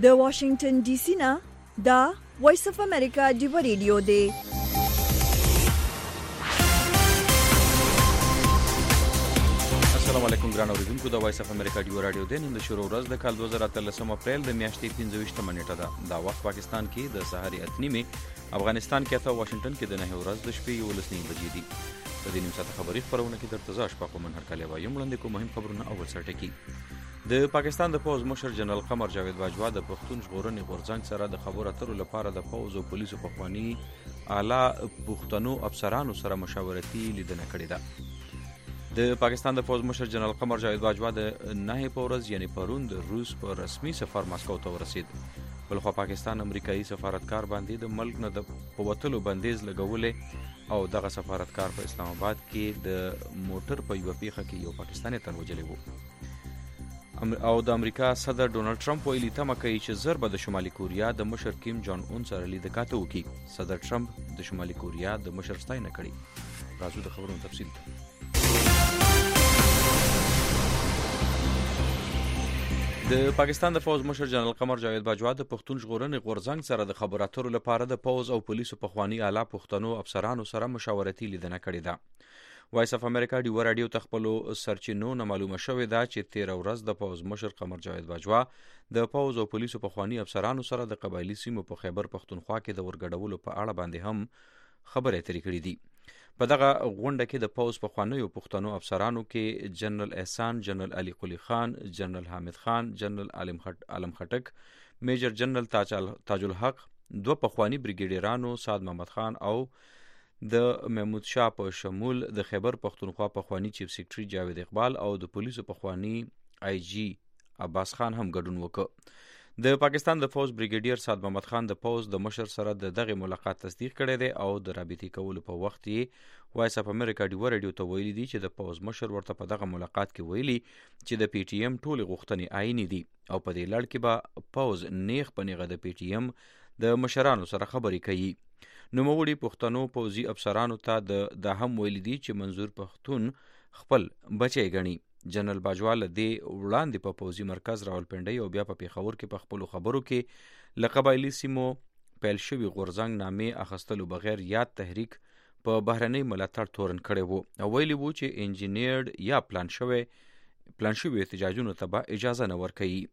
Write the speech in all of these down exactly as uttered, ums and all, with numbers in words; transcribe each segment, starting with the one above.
د واشنگټن ډي سي نه دا وایس اف امریکا ډیو ریډیو دی. السلام علیکم ګران اوریدونکو، د وایس اف امریکا ډیو رادیو دی. نن د شروع ورځ د کال دوه زره اتلسم اپریل د میاشتې پنځه ویشتمه نیټه ده. دا وخت پاکستان کې د سهار اته نیمې، افغانستان کې اته، واشنگټن کې د نهه ورځ د شپې یولس نیمې بجې دي. په دې نیم ساعته خبري خپرونه کې درته زه اشفاق ومن هرکلی وایم. وړاندې کوم مهم خبرونه اول سرټکي. د پاکستان د پوز مشر جنرال قمر جاوید باجوا د پښتون ژغورنې غورځنګ سره د خبرو اترو لپاره د پوز او پولیسو پخوانی اعلی پښتنو افسرانو سره مشاورتي لیدنه کړې ده. د پاکستان د پوز مشر جنرال قمر جاوید باجوا د نهه په ورځ یعنی پرون د روس په رسمي سفر ماسکو ته ورسید. بلخوا پاکستان امریکایي سفارتکار باندې د ملک نه د پوتلو بندیز لګولې او دغه سفارتکار په اسلام آباد کې د موټر په یوه پیښه کې یو پاکستاني تن وژلی و. او د امریکا صدر ډونالد ټرمپ ویلي تمه کوي چې ژر به د شمالي کوریا د مشر کیم جان اون سره لیدکاته وکړي. صدر ټرمپ د شمالي کوریا د مشر ستاینه کړې. راځو د خبرونو تفصیل ته. د پاکستان د فوز مشر جنرال قمر جاوید باجوا د پښتون ژغورنې غورځنګ سره د خبرو اترو لپاره د پوز او پولیسو پخوانی اعلی پښتنو افسرانو سره مشاورتي لیدنه کړې ده. وایس اف امریکا ډیو رادیو ته خپلو سرچینو نه معلومه شوې ده چې تیره ورځ د پوز مشر قمر جاوید باجوا د پوز او پولیسو پخوانی افسرانو سره د قبایلي سیمو په خیبر پښتونخوا کې د ورګډولو په اړه باندې هم خبرې اترې کړې دي. په دغه غونډه کې د پوز پخوانیو پښتنو افسرانو کې جنرال احسان، جنرال علي قلی خان، جنرال حامد خان، جنرال عالم خټک، میجر جنرال تاج الحق، دوه پخوانی بریګیډیرانو سعد محمد خان او د محمود شاه په شمول د خیبر پښتونخوا پخوانی چیف سیکرټري جاوید اقبال او د پولیسو پخوانی آی جی عباس خان هم ګډون وکړ. د پاکستان د فوز بریګیډیر سعد محمد خان د پوز د مشر سره د دغه ملاقات تصدیق کړی دی او د رابطې کولو په وخت یې وایس اف امریکا ډیو رادیو ته ویلي دي چې د پوز مشر ورته په دغه ملاقات کې ویلي چې د پی ټی ایم ټولې غوښتنې عیني دي او په دې لړ کې به پوز نیغ په نیغه د پی ټی ایم د مشرانو سره خبرې کوي. نوموړي پښتنو پوځي افسرانو ته د هم ویلي دي چې منظور پښتون خپل بچی ګڼي. جنرال باجوا له دې وړاندې په پوځي مرکز راولپنډۍ او بیا په پیښور کې په خپلو خبرو کې له قبایلي سیمو پیل شوي غورځنګ نامې اخیستلو بغیر یاد تحریک په بهرنۍ ملاتړ تورن کړی و او ویلي وو چې انجینیرډ یا پلان شوی پلان شوي احتجاجونو ته به اجازه نه ورکوي.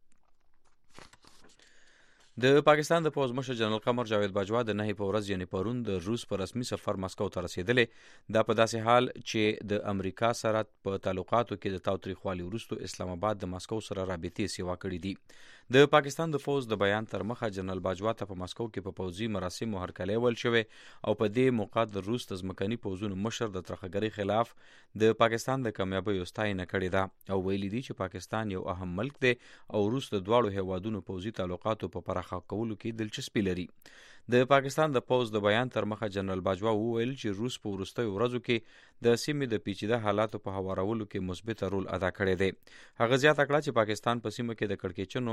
د پاکستان د پوز مشر جنرال قمر جاوید باجوا د نهه په ورځ یعنی پرون د روس په رسمي سفر ماسکو ته رسیدلی. دا په داسې حال چې د امریکا سره په تعلقاتو کې د تاوتریخوالي وروسته اسلام آباد د ماسکو سره رابطې سیوا کړې دي. د پاکستان د فوز د بیان تر مخه جنرال باجوا ته په ماسکو کې په پوځي مراسمو هرکلی ویل شوی او په دې موقع د روس د ځمکني پوځونو مشر د ترخګرۍ خلاف د پاکستان د کامیابیو ستاینه کړې ده او ویلي دي چې پاکستان یو اهم ملک دی او روس د دواړو هیوادونو پوځي تعلقاتو په پراخه کولو کې دلچسپي لري. د پاکستان د پوز د بیان تر مخه جنرال باجوا وویل چې روس په وروستیو ورځو کې د سیمې د پیچیده حالاتو په هوارولو کې مثبت رول ادا کړی دی. هغه زیاته کړه چې پاکستان په سیمه کې د کړکېچنو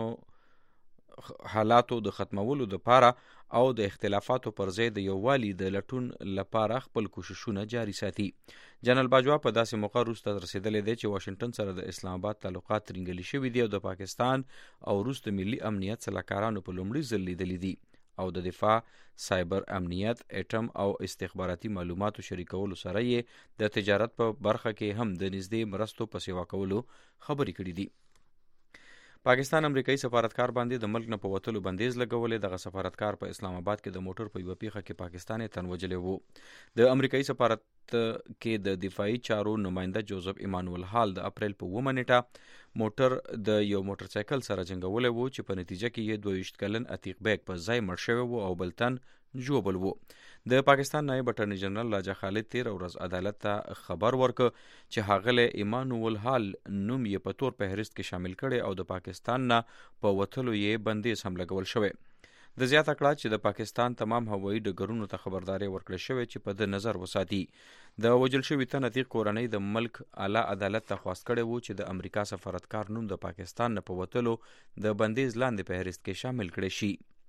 حالاتو د ختمولو لپاره او د اختلافاتو پر ځای د یووالي د لټون لپاره خپل کوششونه جاري ساتي. جنرال باجوا په داسې موقع روس ته رسیدلی دی چې واشنگټن سره د اسلام آباد تعلقات ترنګلي شوي دي او د پاکستان او روس د ملي امنیت سلاکارانو په لومړي ځل لیدلي دي او د دفاع، سایبر امنیت، اټم او استخباراتي معلوماتو شریکولو سره یې د تجارت په برخه کې هم د نږدې مرستو په سیوا کولو خبرې کړې دي. پاکستان امریکایي سفارتکار باندې د ملک نه په وتلو بندیز لګولې. دغه سفارتکار په اسلام آباد کې د موټر په یوه پیښه کې پاکستاني تن وژلی و. د امریکایي سفارت کې د دفاعي چارو نماینده جوزف ایمانوئل هال د اپریل په اوومه نیټه موټر د یو موټر سایکل سره جنګولی و چې په نتیجه کې یې دوه ویشت کلن عتیق بیگ په ځای مړ شوی و او بل تن ژوبل و. د پاکستان نایب اټرنی جنرال راجا خالد تیره ورځ عدالت ته خبر ورکړ چې ښاغلی ایمانوئل هال نوم یې په تور فهرست کې شامل کړی او د پاکستان نه په وتلو یې بندیز هم لګول شوی. د زیاته کړه چې د پاکستان تمام هوایي ډګرونو ته خبرداری ورکړل شوی چې په د نظر وساتي. د وژل شوي تن عتیق کورنۍ د ملک اعلی عدالت ته خواست کړی و چې د امریکا سفارتکار نوم د پاکستان نه په وتلو د بندیز لاندې فهرست کې شامل کړی شي.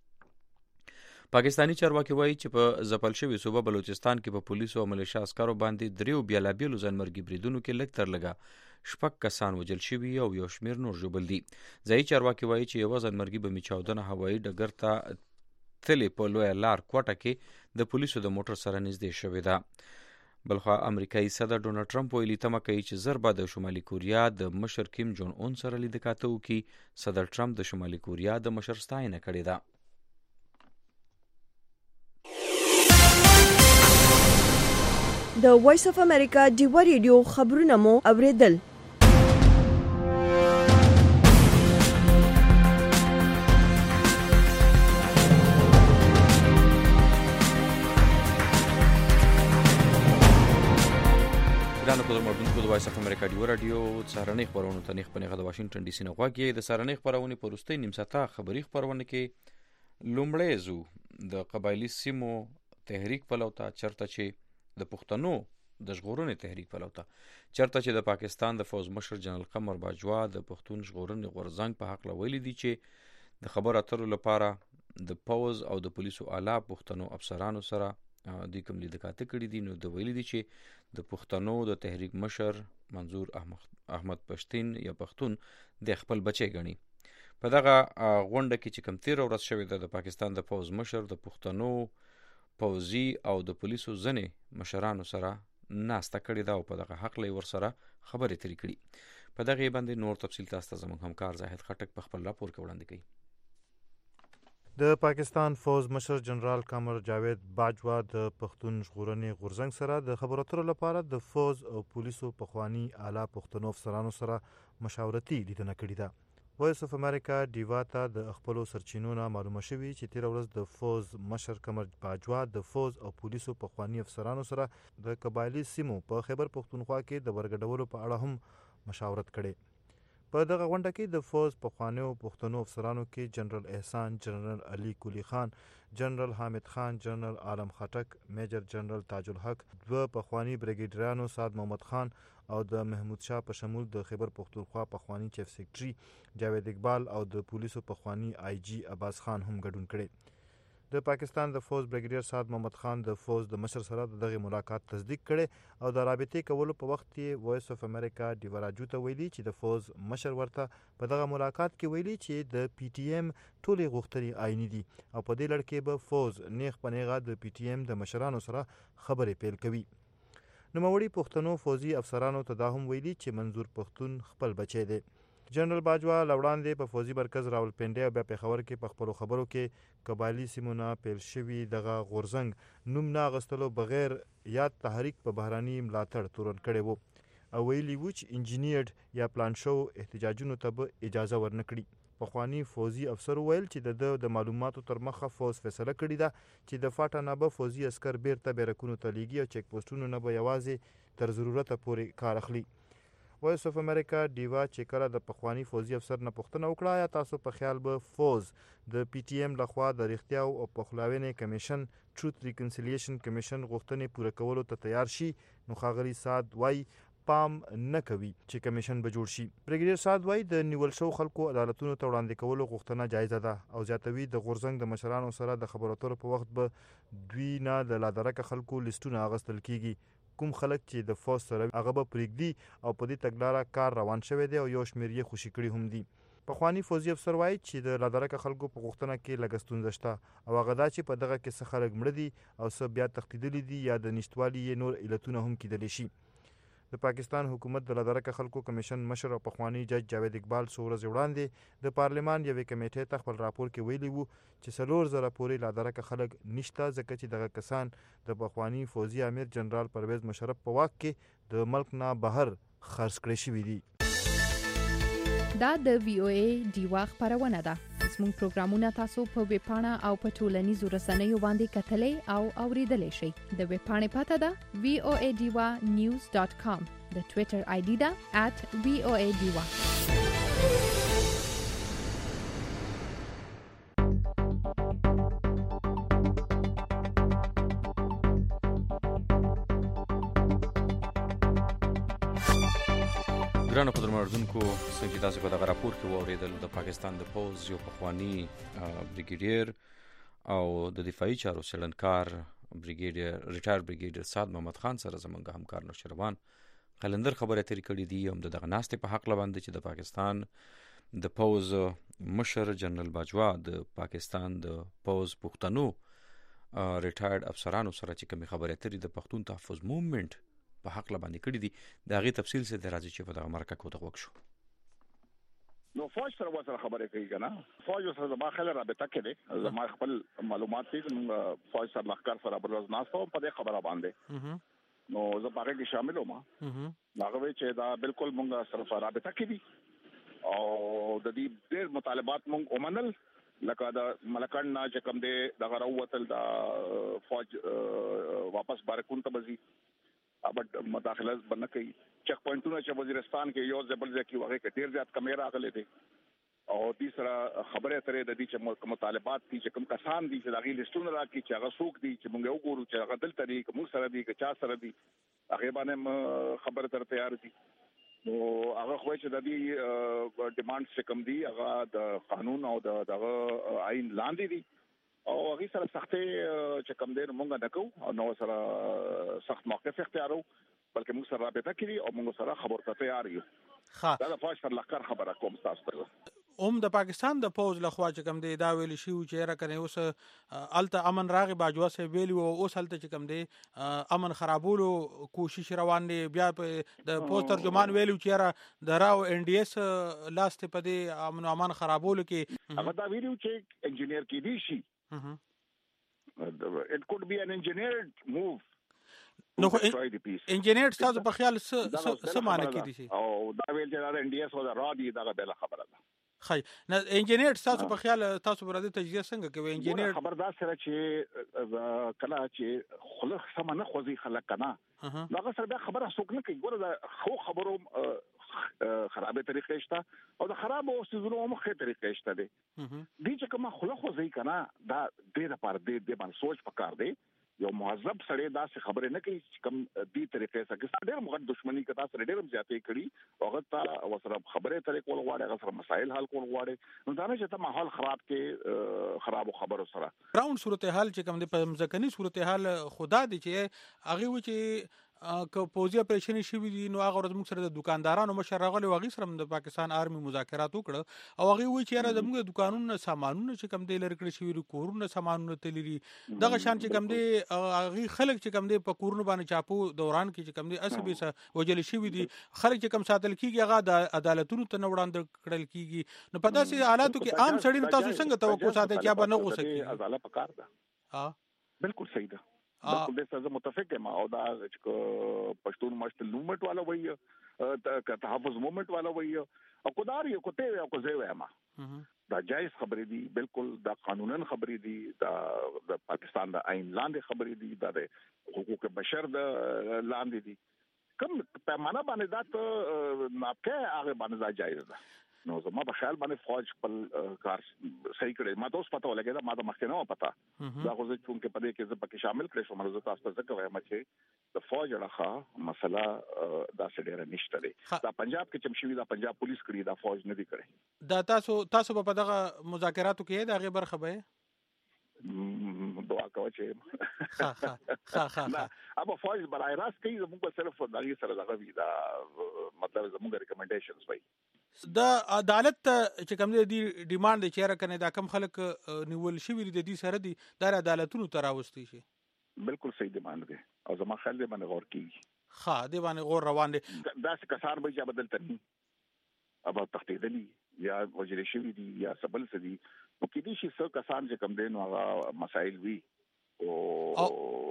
پاکستانی چارواکي وایي چې په ځپل شوي صوبه بلوچستان کې په پولیسو او ملیشیا عسکرو باندې دریو بیلابیلو ځانمرګي بریدونو کې لږ تر لږه شپږ کسان وژل شوي او یو شمېر نور ژوبل دي. ځایي چارواکي وایي چې یوه ځانمرګي بمي چاودنه هوایي ډګر ته تلې په لویه لار کوټه کې د پولیسو د موټر سره نږدې شوې ده. بلخوا امریکایي صدر ډونالډ ټرمپ ویلي تمه کوي چې زر به د شمالي کوریا د مشر کیم جون اون سره لیده کاته وکړي. صدر ټرمپ د شمالي کوریا د مشر ستاینه کړې ده. د وایس اف امریکا ډیوا ریډیو خبرونه مو اوریدل. ګرانو قدرمنونکو د وایس اف امریکا ډیوا راډیو سهارنۍ خپرونو ته نیخ په نیغه د واشنگټن ډي سي نه غواګي. د سهارنۍ خپرونې په وروستۍ نیم ساعته خبري خپرونه کې لومړی زو د قبایلي سیمو تحریک پلوته چرته چې د پښتنو د ژغورنې تحریک پلوته چرته چې د پاکستان د فوز مشر جنرال قمر باجوا د پښتون ژغورنې غورځنګ په حق ویلي دي چې د خبرو اترو لپاره د پوز او د پولیسو اعلی پښتنو افسرانو سره د کوم لیده کاته کړي دي. نو د ویلي دي چې د پښتنو د تحریک مشر منظور احمد پښتين یا پښتون د خپل بچي غني. په دغه غونډه کې چې کوم تیر ورځ شوې ده د پاکستان د فوز مشر د پښتنو پوزي او د پولیسو ځنې مشرانو سره ناسته کړې ده او په دغه حق لې ور سره خبرې ترې کړي. په دغه باندې نور تفصیل تاسو ته زموږ همکار زاهد خټک په خپل راپور کې وړاندې کوي. د پاکستان فوز مشر جنرال قمر جاوید باجوا د پښتون ژغورنې غورځنګ سره د خبرو اترو لپاره د فوز او پولیسو پخوانی اعلی پښتنو افسرانو سره مشاورتي لیدنه کړې ده. وایس اف امریکا ډیوا ته د خپلو سرچینو نه معلومه شوي چې تیر ورځ د فوز مشر قمر باجوا د فوز او پولیسو پخوانی افسرانو سره د قبایلی سیمو په خیبر پښتونخوا کې د ورګډولو په اړه هم مشاورت کړي. په دغه غونډه کې د فوز پخوانیو پښتنو افسرانو کې جنرال احسان، جنرال علي کولی خان، جنرال حامد خان، جنرال عالم خټک، میجر جنرال تاج الحق، دوه پخوانی بریګیډیرانو سعد محمد خان او د محمود شاه په شمول د خیبر پښتونخوا پخوانی چیف سیکرټري جاوید اقبال او د پولیسو پخوانی آی جی عباس خان هم ګډون کړي. د پاکستان د فوز بریګیډیر سعد محمد خان د فوز د مشر سره دغه ملاقات تصدیق کړي او د رابطې کولو په وخت کې وایس اف امریکا ډیوا راډیو ته ویلي چې د فوز مشر ورته په دغه ملاقات کې ویلي چې د پی ټی ایم ټولې غوښتنې عیني دي او په دې لړ کې به فوز نیغ په نیغه د پی ټی ایم د مشرانو سره خبرې پیل کوي. نوموړي پښتنو فوزي افسرانو ته دا هم ویلي چې منظور پښتون خپل بچی دی. جنرال باجوا لوړاندې په فوزي مرکز راولپنډي او بیا پېښور کې په خپلو خبرو کې قبایلي سیمو نه پیل شوي دغه غورځنګ نوم نه اخیستلو بغیر یاد تحریک په بهراني ملاتړ تورن کړی وو او ویلي وو چې انجینیرډ یا پلان شو احتجاجونو ته به اجازه ورنه کړي. پخوانی فوزي افسر ویل چې د د معلوماتو تر مخه فوز فیصله کړې ده چې د فاټا نه به فوزي عسکر بیرته بیرکونو ته لیږي او چیک پوسټونو نه به یوازې تر ضرورته پورې کار اخلي. وایس اف امریکا ډیوا چې کله د پخوانی فوزي افسر نه پوښتنه وکړه یا تاسو په خیال به فوز د پی ټی ایم لخوا د رښتیاو او پخلاوینې کمیشن ټروت ریکنسیلیشن کمیشن غوښتنې پوره کولو ته تیار شي، نو ښاغلي سعد وایي پام نه کوي چې کمیشن به جوړ شي. بریګیډیر سعد وایي د نیول شو خلکو عدالتونو ته وړاندې کولو غوښتنه جایزه ده او زیاتوي د غورځنګ د مشرانو سره د خبرو اترو په وخت به دوی نه د لادرکه خلکو لیستونه اخیستل کیږي. کوم خلک چې د فوز سره هغه به پرېږدي او په دې تګلاره کار روان شوی دی او یو شمېر یې خوشي کړي هم دي. پخوانی فوزي افسر وایي چې د لادرکه خلکو په غوښتنه کې لږه ستونزه شته او هغه دا چې په دغه کې څه خلک مړه دي او څه بیا تښتېدلي دي یا د نشتوالي یې نور علتونه هم کیدلی شي. د پاکستان حکومت د لادرکه خلکو کمیشن مشر او پخوانی جج جاوید اقبال څو ورځې وړاندې د پارلمان یوې کمیټې ته خپل راپور کې ویلي وو چې څلور زره پورې لادرکه خلک نشته ځکه چې دغه کسان د پخوانی فوزي امیر جنرال پرویز مشرف په واک کې د ملک نه بهر خرڅ کړی شوي دي. دا د وی او ای ډیوا خبرونه ده. زموږ پروګرامونه تاسو په ویب پاڼه او په ټولنیزو رسنیو باندې کتلای او اوریدلای شئ. د ویب پاڼې پته ده وی او ای ډیوا نیوز ډاټ کام. د ټوئیټر آی ډي ده ات وی او ای ډیوا. ګرانو قدرمنونکو، څنګه تاسو په دغه راپور کې واوریدل د پاکستان د پوز یو پخوانی بریګیډیر او د دفاعي چارو څېړنکار بریګیډیر ریټایر بریګیډیر سعد محمد خان سره زمونږ همکار نوشروان قلندر خبره ترې کړې دي هم دغه ناستې په حق لباندې چې د پاکستان د پوز مشر جنرال باجوا د پاکستان د پوز پښتنو ریټایرډ افسرانو سره چې کوم خبره ترې د پښتون تحفظ موومېنټ په حق لباندې کړې دي دا غي تفصیل سره راځي چې په دغه مرکه کو دغه وښو نو فوج سره وسره خبرې کوي کنه فوج سره د باخله رابطه کړي زما خپل معلومات دي فوج سره لخر سره بلوز ناستو په دې خبره باندې نو زه پاره کې شامل وم هغه چې دا بالکل مونږ سره رابطه کړي او د دې ډېر مطالبات مونږ ومنل لکه دا ملکان نه چې کوم دې د غروتل دا فوج واپس بارکون ته بزي اب مداخله بنه کوي چک پوینټونه چې وزیرستان کې یو ځبل ځکه وغه کې ډیر زیات کمیرا غلې دي او دې سره خبره ترې د دې چې مطالبات دي چې کوم کسان دي چې دغه لیستونه راکړي چې هغه څوک دي چې موږ وګورو چې هغه دل ترې کوم سره دي چې چا سره دي هغه باندې خبره تر تیار دي نو هغه خو چې د دې ډیماند چې کوم دي هغه د قانون او دغه آئین لاندې دي او هغه سره سختي چې کوم دې موږ نه کوو او نو سره سخت موقف اختیارو بلکې موږ سره رابطه کړي او موږ سره خبر ته تیار یو ها دا د فوج سره لخر خبره کوم تاسو ته اوم د پاکستان د پوز لخوا چې کوم دی دا ویل شي چې را کنه اوس الته امن راغي باجوا سه ویلی او اوس الته چې کوم دی امن خرابولو کوشش روان دی بیا د پوز ترجمان ویلو چې را د راو ان ډي اس لاست په دی امن امان خرابولو کې هغه دا ویلو چې انجینیر کې دی شي it could be an engineered move نو انجینیر تاسو په خیال څه څه معنی کې دي او دا ویل چې دا ان ډي اس او دا را دي دا بل خبره ده خای نه انجینیر تاسو په خیال تاسو پر دې تجزیه څنګه کوي انجینیر خبردار سره چې کله چې خلک سمنه خوځي خلک کنه هغه سره دا خبره څوک نه کوي ګوره دا خو خبرو خرابه طریقې شته او دا خراب او سيزونو مخه طریقې شته دي دي چې کومه خلک خوځي کنه دا دې لپاره دې دې باندې سوچ پکار دی یو مهذب سړی دا څه خبره نه کوي چې کوم دې طریقې سره کې ډېر مغد دښمنی کتا سره ډېر زیاتې کړي هغه ته وسره خبره طریقې کول غواړي هغه سره مسایل حل کول غواړي نو دا نه چې ته ماحول خراب کې خراب خبرو سره راوند صورتحال چې کوم د پمځکني صورتحال خدا دي چې هغه و چې که پوزي اپریشن شي وي نو هغه ورځ موږ سره د دکاندارانو مشر راغلي واغې سره د پاکستان آرمي مذاکرات وکړه او هغه وی چې را زموږ د دکانونو سامانونه چې کم دی لري کړی شي کورونه سامانونه تللی دغه شان چې کم دی هغه خلک چې کم دی په کورونه باندې چاپو دوران کې چې کم دی اسبي سره وجل شي وي دي خلک چې کم ساتل کیږي هغه د عدالتونو ته وړاندې کړل کیږي نو په داسې حالاتو کې عام سړی تاسو څنګه توقع ساتي چې به نه غوسه کوي عدالت پکار ده ها بالکل صحیح ده بالکل د څه متفق یم او دا چې پښتون مشتل موومېنټ والا وایي تحفظ موومېنټ والا وایي او کودار یو کوته او کوزه وایم دا جایز خبرې دي بالکل دا قانونن خبرې دي دا د پاکستان د آئین لاندې خبرې دي دا د حقوق بشر د لاندې دي کوم پیمانه باندې دا ته ناپکه هغه باندې دا جایز ده نو زما په خیال باندې فوج خپل کار صحیح کړی ما ته اوس پته ولګی دا ما ته مخکې نه و پته دا خو زه چونکې په دې کې زه پکې شامل کړی شوم زه تاسو ته ځکه وایم چې د فوج راخه مسله دا څه نشته دی دا پنجاب کې چمشوي دا پنجاب پولیس کړی دا فوج نه دی کړی دا تاسو تاسو په دغه مذاکراتو کې دا غي برخه به دعا کوي چې ها ها ها ها ابا فوج برای راست کوي زموږ صرف دغه سره دغه وی دا مطلب زموږ ریکمنډیشنز وای د عدالت چې کوم دي ډیماند چې را کنه دا کم خلک نیول شي وي د دې سره دي د عدالتونو تراوستي شي بالکل صحیح ډیماند دی او زما خیال دی باندې غور کیږي ها دی باندې غور روان دي دا څه کسان به چې بدل تني ابا تختیدلی یا وزیر شوی دي یا سبل سدي نو کې دي چې څو کسان چې کم دي نو هغه مسائل وي او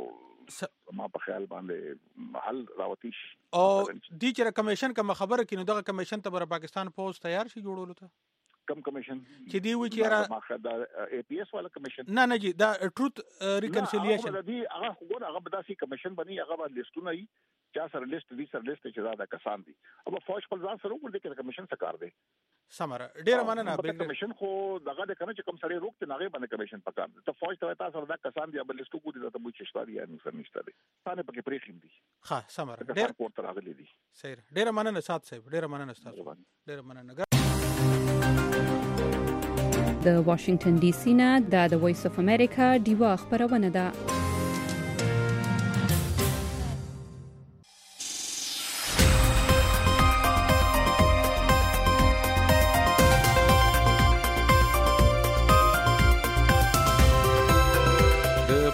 ما په خیال باندې حل راوتی شي او دي چې کمیشن کوم خبره کینو دغه کمیشن ته بر پاکستان پوز تیار شي جوړولو ته کم کمیشن چې دی و چې را ماخذ اي پي اس والا کمیشن نه نه جی دا ټروث ریکنسیلیشن دا دی هغه وګور هغه بداسي کمیشن بني هغه لیستونه ای چا سره لیست دي سره لیست چې دا کسان دي او فوج په ځان سره وګور دي چې کمیشن څه کار دی سمره ډیر مننه به کمیشن خو دغه د کنه چې کوم سړی روکته ناغه باندې کمیشن پکار دي ته فوج ته تاسو دا کسان دی بل لیستو کو دي ته مو چې شتاري یا نو سر نشته دي ثانه پکې پریخیم دي ها سمره ډیر پورته راغلي دي صحیح ډیر مننه سات صاحب ډیر مننه تاسو ډیر مننه د واشنگټن ډي سي نه د وایس اف امریکا دیوا خبرونه ده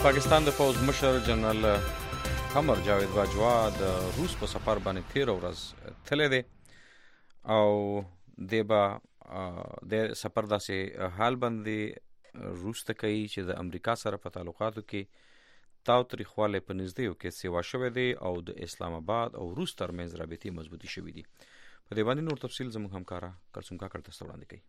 پاکستان د پوز مشر جنرال قمر جاوید باجوا د روس په سفر باندې تیر ورځ تللی دی او د با د سفر داسې حال باندې روس ته کوي چې د امریکا سره په تعلقاتو کې تاوتریخوالی په نږدېو کې سیوا شوی دی او د اسلام آباد او روس ترمنځ رابطې مضبوطې شوي دي. په دې باندې نور تفصیل زموږ همکاره کلثوم کاکړ تاسو ته وړاندې کوي.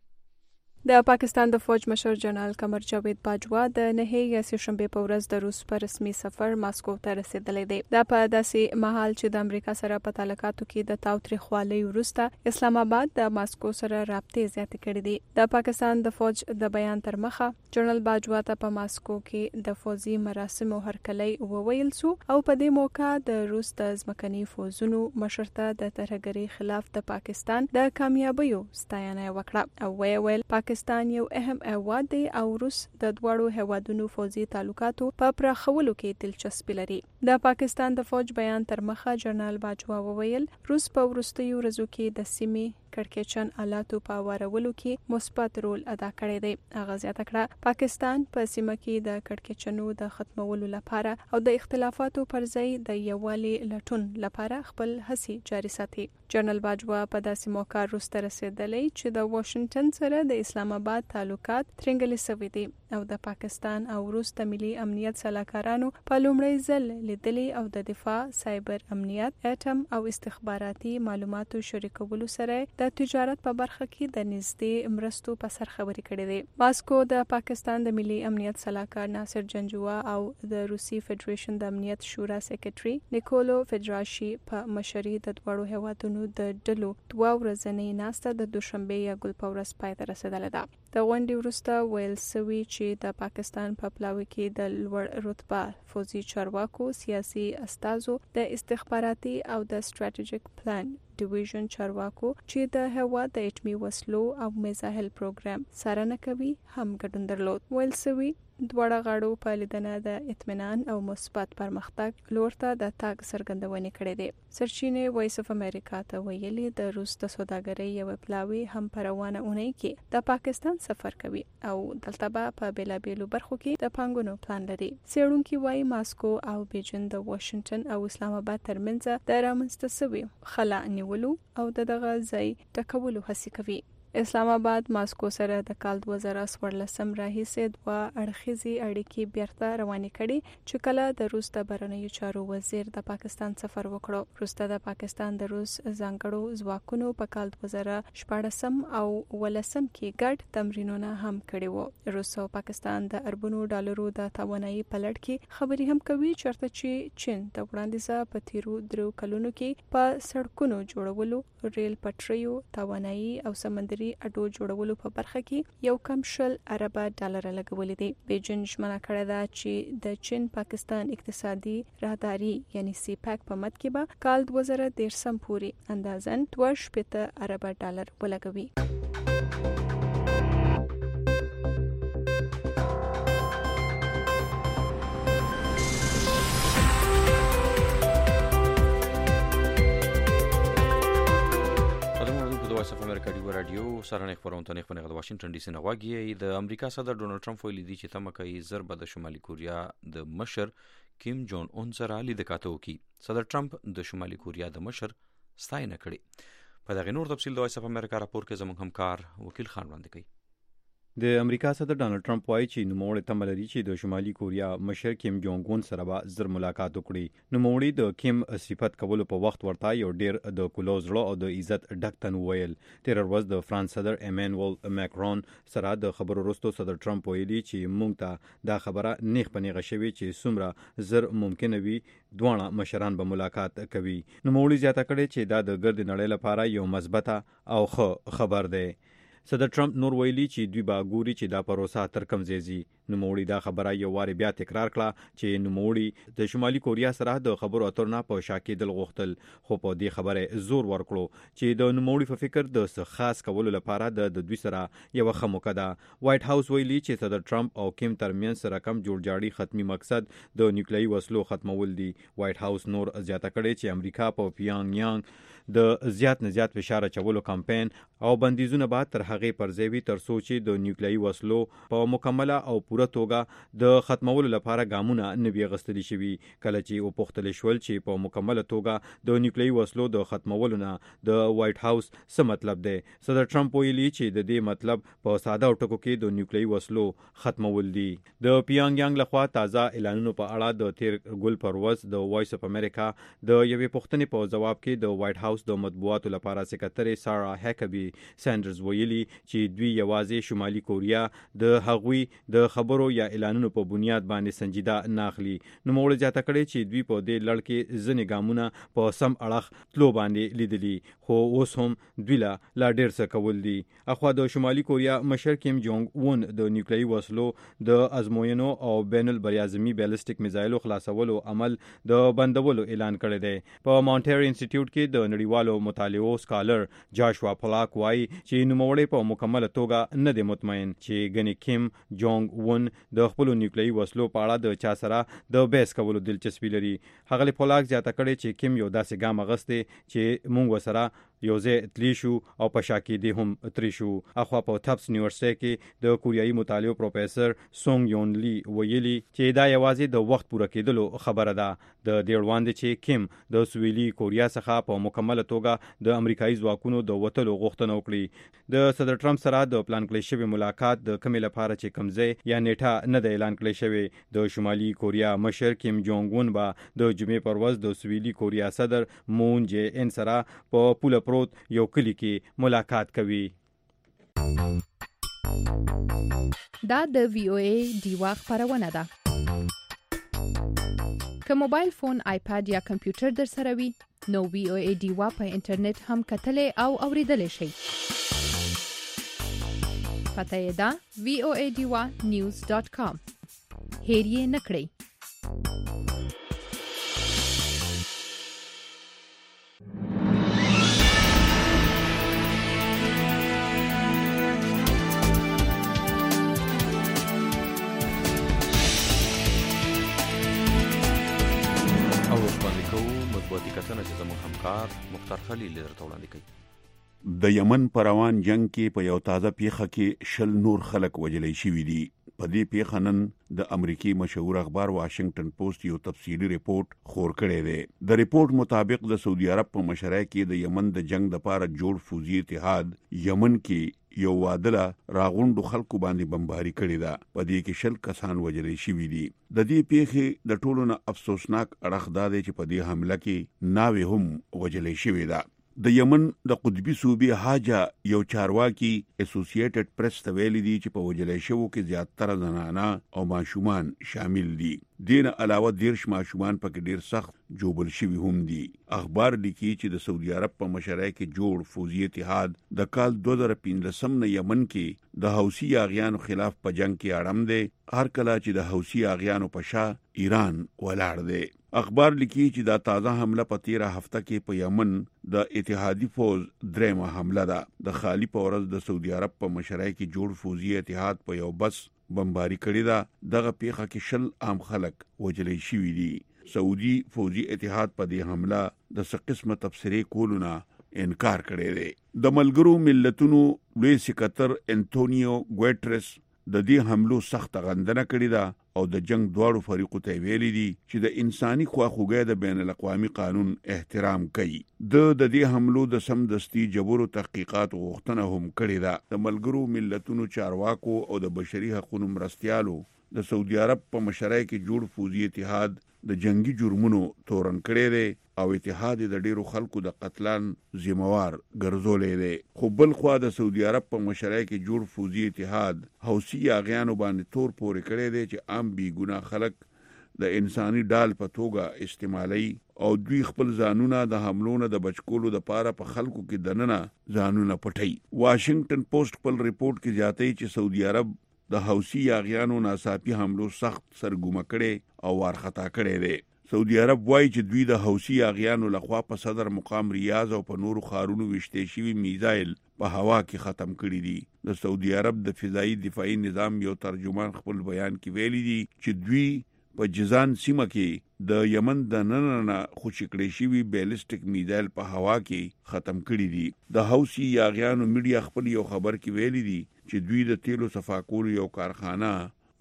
د پاکستان د فوج مشر جنرال قمر جاوید باجوا د نهي یا سهشنبه په ورځ د روس په رسمي سفر ماسکو ته رسیدلی دی. دا په داسې مهال چې د امریکا سره په تعلقاتو کې د تاوتریخوالي وروسته اسلام آباد د ماسکو سره رابطې زیاتې کړې دي. د پاکستان د فوج د بیان تر مخه جنرال باجوا ته په ماسکو کې د فوزي مراسمو هرکلی وویل شو او په دې موقع د روس د ځمکني فوزونو مشر ته د ترهګرۍ خلاف د پاکستان د کامیابیو ستاینه وکړه او ویل پاکستان یو اهم هیواد دی او روس د دوړو هیوادونو فوزي تعلقاتو په پراخولو کې دلچسپي لري. د پاکستان د فوج بیان تر مخه جنرال باجوا وویل روس په وروستیو ورځو کې د سیمې کړکېچن آلاتو په وارولو کې مثبت رول ادا کړی دی. هغه زیاته کړه پاکستان په سیمه کې د کړکېچنو د ختمولو لپاره او د اختلافاتو پر ځای د یووالي لټون لپاره خپل هڅې جاري ساتي. جنرال باجوا په داسې موقع روس ته رسیدلی چې د واشنگټن سره د اسلام آباد تعلقات ترنګلي شوي دي او د پاکستان او روس د ملي امنیت سلاکارانو په لومړي ځل لیدلي او د دفاع، سایبر امنیت، اټم او استخباراتي معلوماتو شریکولو سره د تجارت په برخه کې د نږدې مرستو په سر خبرې کړې دي. ماسکو د پاکستان د ملي امنیت سلاکار ناصر جنجوا او د روسي فدریشن د امنیت شورا سیکریټري نیکولو فدراشي په مشرۍ د دوړو هیوادونو د ډلو دوه ورځنۍ ناسته د دوشنبه یا ګل په ورځ پای ته رسیدله ده. د غونډې وروسته ویل سوي چې د پاکستان په پلاوي کې د لوړ رتبه فوزي چارواکو، سیاسي استازو، د استخباراتي او د ستراتیژیک پلان ډیویژن چارواکو چې د هیواد د اټمي وسلو او میزایل پروګرام څارنه کوي هم ګډون درلود. ویل سوي دواړه غاړو په لیدنه د اطمینان او مثبت پرمختګ لور ته د تګ څرګندونې کړې دي. سرچینې وایس اف امریکا ته ویلي د روس د سوداګرۍ یو پلاوی هم په روانه اونۍ کې د پاکستان سفر کوي او دلته به په بیلابیلو برخو کې د پانګونو پلان لري. څېړونکي وایي ماسکو او بیجینګ د واشنگټن او اسلام آباد ترمنځ د رامنځته شوي خلا نیولو او دغه ځای ټکولو هڅې کوي. اسلام آباد ماسکو سره د کال دوه زره څوارلسم راهیسې دوه اړخیزې اړیکې بیرته روانې کړي چې کله د روس د بهرنیو چارو وزیر د پاکستان سفر وکړو. وروسته د پاکستان د روس ځانګړو ځواکونو په کال دوه زره شپاړسم او ولسم کې ګډ تمرینونه هم کړي وو. روس او پاکستان د اربونو ډالرو د توانایي په لړ کې خبرې هم کوي چېرته چې چین د وړاندیزه په تیرو درو کلونو کې په سړکونو جوړولو، ریل پټریو، توانایي او سمندري اډو جوړولو په برخه کې یو کم شل اربه ډالر لګولې دي. بیجینګ ژمنه کړې ده چې د چین پاکستان اقتصادي راهداري یعنی سی پیک په مد کې به کال دوه زره دېرشم پورې اندازاً دوه شپېته اربه ډالر ولګوي. وایس اف امریکا دی رادیو سره خبرونه خبرونه د واشنگټن ډي سي نه واګي. د امریکا صدر ډونالد ټرمپ ویلي دی چې تمه کوي ضربه د شمالي کوریا د مشر کیم جون اون سره لید کاته وکي. صدر ټرمپ د شمالي کوریا د مشر ستاینه کړي. په دغه نور تفصیل د وایس اف امریکا راپور کې زموږ همکار وکیل خان وړاندې کوي. د امریکا صدر ډونالد ټرمپ وایي چې نوموړی تمه لري چې د شمالي کوریا مشر کیم جونګ اون سره به زر ملاقات وکړي. نوموړی د کیم صفت کولو په وخت ورته یو ډیر د کلوز زړه او د عزت ډک تن ویل. تیر ورځ د فرانس صدر ایمانوئل ماکرون سره د خبرو وروسته صدر ټرمپ ویلي چې موږ ته دا خبره نیغ په نیغه شوې چې څومره زر ممکن وي دواړه مشران به ملاقات کوي. نوموړی زیاته کړې چې دا د ګرد نړۍ لپاره یو مثبته او ښه خبر دی. صدر ټرمپ نور ویلي چې دوی به ګوري چې دا پروسه تر کوم ځای ځي. نوموړي دا خبره یو واري بیا تکرار کړه چې نوموړي د شمالي کوریا سره د خبرو اترو نه په شا کېدل غوښتل، خو په دې خبره زور ورکړو چې د نوموړي په فکر د څه خاص کولو لپاره د دوی سره یو ښه موقع ده. وایټ هاوس ویلي چې صدر ټرمپ او کیم ترمنځ سره کم جوړجاړي ختمي مقصد د نیوکلیري وسلو ختمول دي. وایټ هاوس نور زیاته کړي چې امریکا په پیانګ یانګ د زیات نه زیات فشار اچولو کمپاین او بندیزونه بعد تر هغه پر ځای وي تر څو چې د نیوکلیري وسلو په مکمله او پوره توګه د ختمولو لپاره ګامونه نه وي اخیستل شوي کله چې وپوښتل شول چې په مکمله توګه د نیوکلیري وسلو د ختمولو نه د وایټ هاوس څه مطلب دی. صدر ټرمپ ویلي چې د دې مطلب په ساده ټکو کې د نیوکلیري وسلو ختمول دي. د پیانګ یانګ لخوا تازه اعلانونو په اړه د تیر ګل پروز د وایس اف امریکا د یوې پوښتنې په جواب کې د وایټ هاوس د مطبوعاتو لپاره سکرټري سارا هکبي سانډرز ویلي چې دوی یوازې شمالي کوریا د هغوی د خبرو یا اعلانونو په بنیاد باندې سنجیده نه اخلي. نوموړي زیاته کړې چې دوی په دې لړ کې ځینې ګامونه په سم اړخ تلو باندې لیدلي خو اوس هم دوی لا لا ډېر څه کول دي. اخوا د شمالي کوریا مشر کیم جونګ اون د نیوکلیري وسلو د ازموینو او بین البراعظمي بیلسټیک میزایلو خلاصولو عمل د بندولو اعلان کړی دی. په مونټر انسټیټیوټ کې د نړیوالو مطالعو سکالر جاشوا پلاک وایي چې نوموړی په مکمله توګه نه دی مطمئن چې ګنې کیم جونګ اون د خپل نیوکلیري وسلو په اړه د چا سره د بحث کولو دلچسپي لري. ښاغلي پلاک زیاته کړې چې کیم یو داسې ګام اخیستی چې موږ ورسره یو ځای تللی شو او په شا کېدې هم تری شو. اخوا په تپس یونیورسټۍ کې د کوریایي مطالعو پروفیسر سونګ یون لی ویلي چې دا یوازې د وخت پوره کېدلو خبره ده. د دې وړاندې چې کیم د سویلي کوریا څخه په مکمله توګه د امریکایي ځواکونو د وتلو غوښتنه وکړي. د صدر ټرمپ سره د پلان کړی شوی ملاقات د کومې لپاره چې کوم ځای یا نیټه نه د اعلان کړی شوی. د شمالي کوریا مشر کیم جونګ اون به د جمعې پر ورځ د سویلي کوریا صدر مون جې ان سره په پوله پروت یو کلی کې ملاقات کوي. دا د وی او ای دیوا خبرونه ده. که موبایل فون، آیپاد یا کمپیوټر در سره وي نو وی او ای دیوا په انټرنیټ هم کتلی او اوریدلی شئ. پته یې ده وی او ای دیوا نیوز ډاټ کام. هیر یې نه کړئ. مختار خلیل درته وړاندې کوي. د یمن پر روان جنگ کې په یو تازه پیښه کې شل نور خلک وژلای شوي دي. په دې پیښه نن د امریکای مشهور اخبار واشنگټن پوسټ یو تفصیلی ریپورت خور کړی دی. د ریپورت مطابق د سعودي عرب په مشرۍ کې د یمن د جنگ لپاره جوړ فوجي اتحاد یمن کې یو وادله راغونډو خلکو باندې بمباري کړې ده. په دې کې شل کسان وژلای شوي دي. د دې پیښې د ټولو نه افسوسناک اړخ دا دی چې په دې حمله کې ناوې هم وژلای شوې ده. د یمن د قطبي صوبې حاجه یو چارواکي اسوسییټډ پریس ته ویلي دي چې په وژلای شوو کې زیاتره زنانه او ماشومان شامل دي. دین علاوه دیرش ماشومان پکې ډیر سخت جوبل شوي هم دي. اخبار لیکي چې د سعودي عرب په مشرۍ کې جوړ فوجي اتحاد د کال دوه زره پنځلسم نه یمن کې د حوثي اغیانو خلاف په جنگ کې اړم دی. هر کله چې د حوثي اغیانو په شا ایران ولاړ دی. اخبار لیکي چې دا تازه حمله په تیره هفته کې په یمن د اتحادی فوج درېمه حمله ده. د خالی په ورځ د سعودي عرب په مشرۍ کې جوړ فوجي اتحاد په یو بس بمباري کړې ده. دغه پیښه کې شل عام خلک وژلای شوي دي. سعودي فوجي اتحاد په دې حمله د څه قسمه تبصرې کولو نه انکار کړی دی. د ملګرو ملتونو لوی سکرټر انټونیو ګوټرس د دې حملو سخت غندنه کړې ده او د جنگ دواړو فریقو ته ویلي دي چې د انساني خواخوږۍ د بین الاقوامي قانون احترام کوي. د د دې حملو د سمدستي جبرو تحقیقات غوښتنه هم کړې ده. د ملګرو ملتونو چارواکو او د بشري حقوقو مرستيالو د سعودي عرب په مشرۍ کې جوړ فوجي اتحاد د جنگي جرمونو تورن کړی دی او اتحاد د ډیرو خلکو د قتلان ذمہوار ګرځولې دی. خو بل خوا د سعودي عرب په مشرۍ کې جوړ فوجي اتحاد حوثي اغیانو باندې تور پورې کړی دی چې عام بی ګناه خلک د انساني ډال په توګه استعمالي او دوی خپل ځانونه د حملونو د بچکولو د پاره په خلکو کې دننه ځانونه پټي. واشنگټن پوسټ خپل ریپورت کې ځاتې چې سعودي عرب د حوثي اغیانو ناڅاپي حملو سخت سرګومه کړي او وارخطا کړي دي. سعودي عرب وایي چې دوی د حوثي اغیانو لخوا په صدر مقام ریاض او په نورو ښارونو وشته شوي میزایل په هوا کې ختم کړي دي. د سعودي عرب د فضایي دفاعي نظام یو ترجمان خپل بیان کې ویلي دي چې دوی په جزان سیمه کې د یمن د نننه خوشی کړی شوی بیلسټیک میزایل په هوا کې ختم کړي دي. د حوثي اغیانو میډیا خپل یو خبر کې ویلي دي چې دوی د تیلو صفا کولو یو کارخانه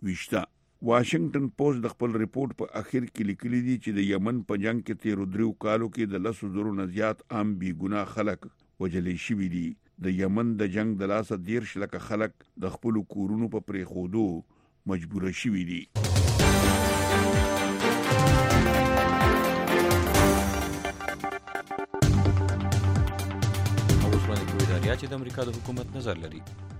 وشته. واشنگټن پوسټ د خپل ریپورت په اخر کې لیکلي دي چې د یمن په جنگ کې تیر دریو کالو کې د لسو زرو نه زیات عام بی ګناه خلک وجلې شوي دي. د یمن د جنگ د لاسه دیرش لکه خلک د خپل کورونو په پریښودو مجبور شوي دي. چې د امریکا د حکومت نظر لري.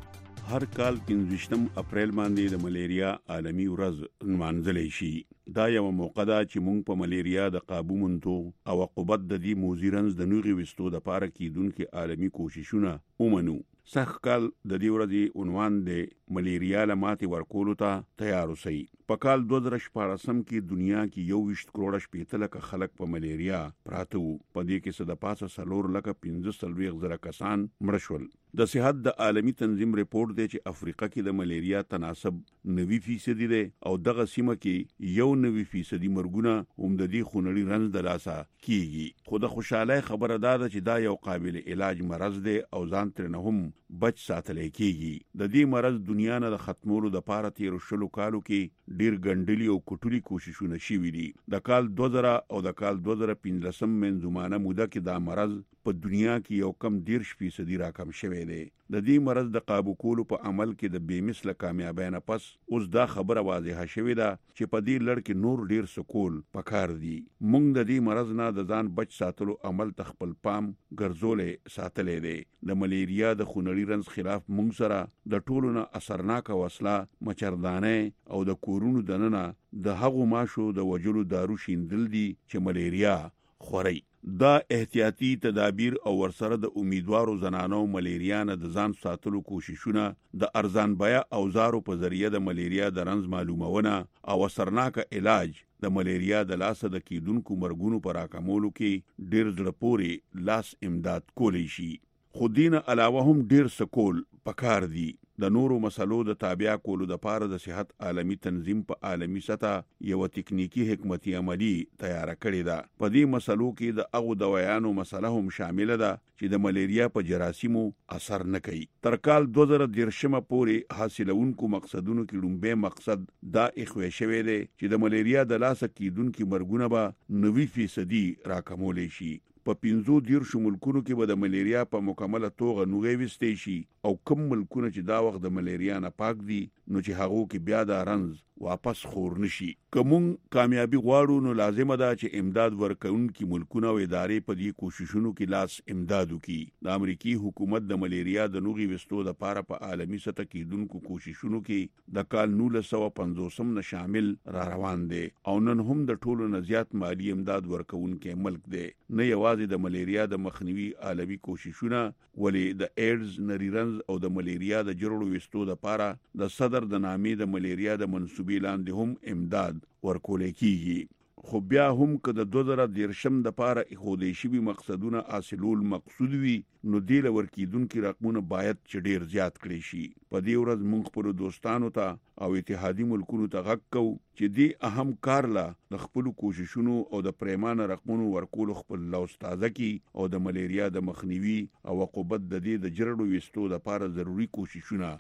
هر کال پنځویشتم اپریل باندې د ملیریا عالمي ورځ نمانځل شي. دا یو موقع ده چې موږ په ملیریا د قابو موندو او عقوبت د دې موزیرنز د نوغي وستو د پاره کیدونکو عالمي کوششونه ومنو. سخت کال د دې ورځې عنوان دی ملیریا لماتي ورکولو ته تیار اوسئ. په کال دوه زره شپاړسم کې دنیا کې یو ویشت کروڑه شپېته لکه خلک په ملیریا پراته وو. په دې کې څه د پاسه څلور لکه پنځه څلوېښت زره کسان مړه شول. د صحت د عالمي تنظیم ریپورت دی چې افریقا کې د ملیریا تناسب نوي فیصدي دی او دغه سیمه کې یو نوي فیصدي مرګونه هم د دې خونړي رنځ د لاسه کیږي. خو د خوشاله خبره ده چې دا یو قابل علاج مرض دی او ځان تر نه هم بچ ساتل کیږي. د دې مرض دنیا نه د ختمولو د پاره تیر شلو کالو کې ډیر ګندلي او کټوري کوششونه شوي دي. د کال دوه زره او د کال دوه زره پنځلسم منځمانه موده کې دا مرض په دنیا کې یو کم دیرش فیصدي راکم شوی دی. د دې مرض د قابو کولو په عمل کې د بې مثله کامیابۍ نه پس اوس دا خبره واضحه شوې ده چې په دې لړ کې نور ډیر سکول پکار دي. موږ د دې مرض نه د ځان بچ ساتلو عمل ته خپل پام ګرځولې ساتلې دی. د ملیریا د خونړي رنځ خلاف موږ سره د ټولو نه اثرناک وسله مچردانه او د کورونو دننه د هغو ماشو د وجلو دارو شیندل دي چې ملیریا خوري. دا احتیاطي تدابیر او ورسره د امیدوارو زنانو ملیریا نه د ځان ساتلو کوششونه د ارزان بیا اوزارو په ذریعہ د ملیریا د رنځ معلومونه او اثرناک علاج د ملیریا د لاسه د کیدونکو مرګونو پر راکمولو کې ډیر زړه پورې لاس امداد کولی شي. خو دین علاوه هم ډیر سکول پکار دي. د نورو مسلو د تابع کولو د پاره د صحت عالمي تنظیم په عالمي سطح یو تکنیکی حکمتي عملی تیار کړی ده. په دې مسلو کې د هغو دوايانو مسله هم شامل ده چې د ملیریا په جراثیمو اثر نه کوي. تر کال دوه زره دېرشمه پورې حاصلونکو مقصدونو کې لومبه مقصد دا اخوي شوی دی چې د ملیریا د لاسه کیدونکو مرګونه به نوي فیصدي راکمول شي. په پنځو دیرشو ملکونو کې به د ملیریا په مکمله توګه نوغې وستې شي او کوم ملکونه چې دا وخت د ملیریا نه پاک دي نو چې هغو کې بیا دا رنځ واپس خور نشي. که مونږ کامیابی غواړو نو لازمه ده چې امداد ورکوونکي ملکونه او ادارې په دې کوششونو کې لاس امداد وکړي. د امریکای حکومت د ملیریا د نوغي وستو لپاره په عالمي سطح کېدونکو کوششونو کې د کال نولس سوه پنځوسم نه شامل را روان دی او نن هم د ټولو نه زیات مالی امداد ورکوونکی ملک دی. نه یوازې د ملیریا د مخنیوي عالمي کوششونه ولې د ایډز نری رنځ او د ملیریا د جرړو وستو لپاره د صدر د نامې د ملیریا د منسوبې لاندې هم امداد ورکول کیږي. خو بیا هم که د دوه زره دېرشم د پاره ایښودل شوي مقصدونه حاصلول مقصود وي نو دې له ورکېدونکي رقمونه باید چې ډیر زیات کړی شي. په دې ورځ موږ خپلو دوستانو ته او اتحادي ملکونو ته غږ کوو چې دې اهم کار له د خپلو کوششونو او د پریمانه رقمونو ورکولو خپل لوس تازه کړي او د ملیریا د مخنیوي او عقوبت د دې د جرړو وستو لپاره ضروري کوششونه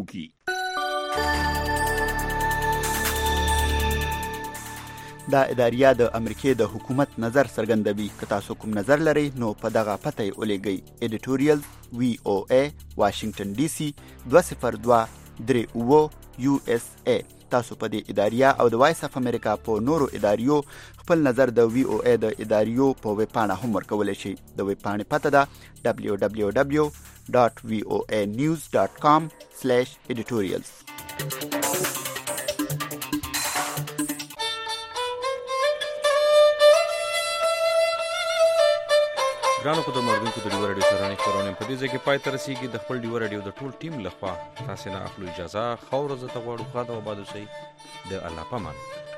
وکړي. دا اداریه د امریکای د حکومت نظر څرګندوي. که تاسو کوم نظر لرئ نو په دغه پته یې ولېږئ. ایډیټوریال وی او ای واشنگټن ډي سي دوه صفر دوه درې اوه یو اس ای. تاسو په دې اداریه او د وایس اف امریکا په نورو اداریو خپل نظر د وی او ای د اداریو په ویب پاڼه هم ورکولی شئ. د ویب پاڼې پته ده دبلیو دبلیو دبلیو ډاټ وی او ای نیوز ډاټ کام سلیش ایډیټوریالز. ګرانو په دمردونکو د ډیو رادیو سرانې خبرونه په دې ځای کې پای ته رسیږي. د خپل ډیو رادیو د ټول ټیم لخوا تاسو نه اخلو اجازه. خو ورځ ته غواړو خاطر او باد اوسئ. د الله پامان.